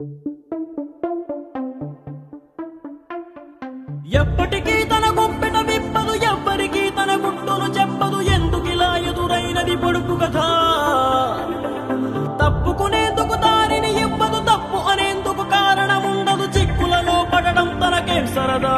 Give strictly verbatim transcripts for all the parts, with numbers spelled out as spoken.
ఎప్పటికీ తన గుప్పెట విప్పదు, ఎవ్వరికీ తన గుట్టును చెప్పదు. ఎందుకిలా ఎదురైనది పొడుపు కథ? తప్పుకునేందుకు దారిని ఇవ్వదు, తప్పు అనేందుకు కారణముండదు. చిక్కులలో పడడం తనకేం సరదా?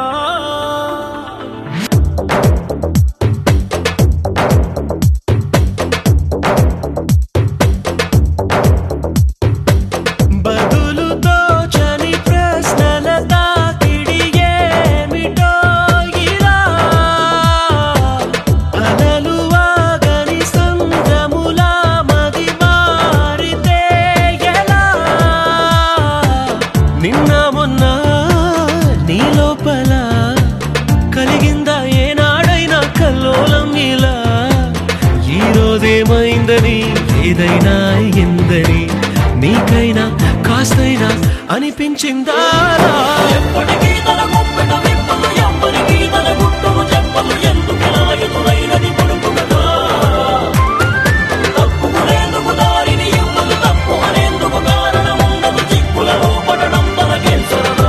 ఏమైందని ఏదైనా ఎందని నీకైనా కాస్తైనా అనిపించిందా? ఎప్పటికీ తన గుప్పెట విప్పదు, ఎవ్వరికీ తన గుట్టును చెప్పదు. ఎందుకిలా ఎదురైనది పొడుపు కథ? తప్పుకునేందుకు దారిని ఇవ్వదు, తప్పు అనేందుకు కారణముండదు. చిక్కులలో పడడం తనకేం సరదా?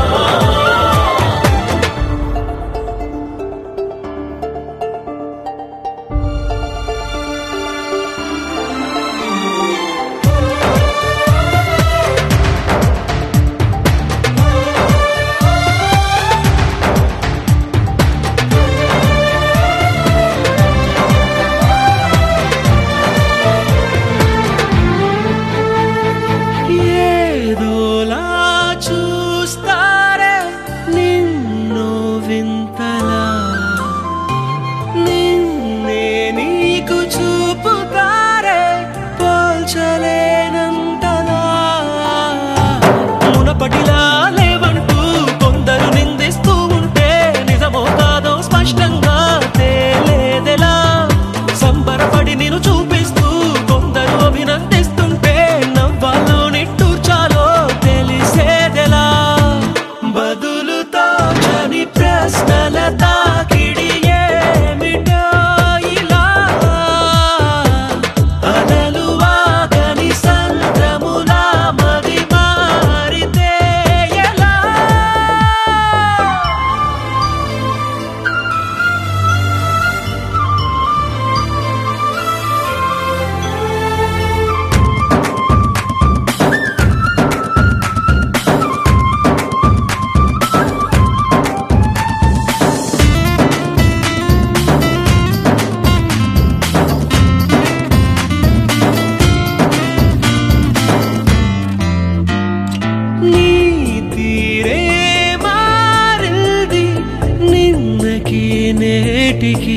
నేటికి